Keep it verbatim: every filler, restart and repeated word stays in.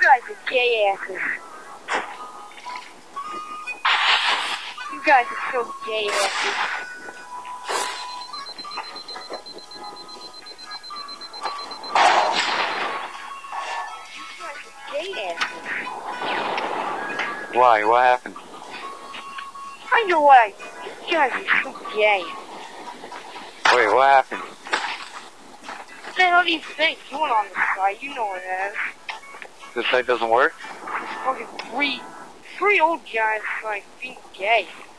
guys are gay asses. You guys are so gay asses. You guys are gay asses. Why? What happened? I know why. You guys are so gay. Wait, what happened? That all these things doing on the side, you know what it is. The site doesn't work? Fucking three, three old guys like being gay.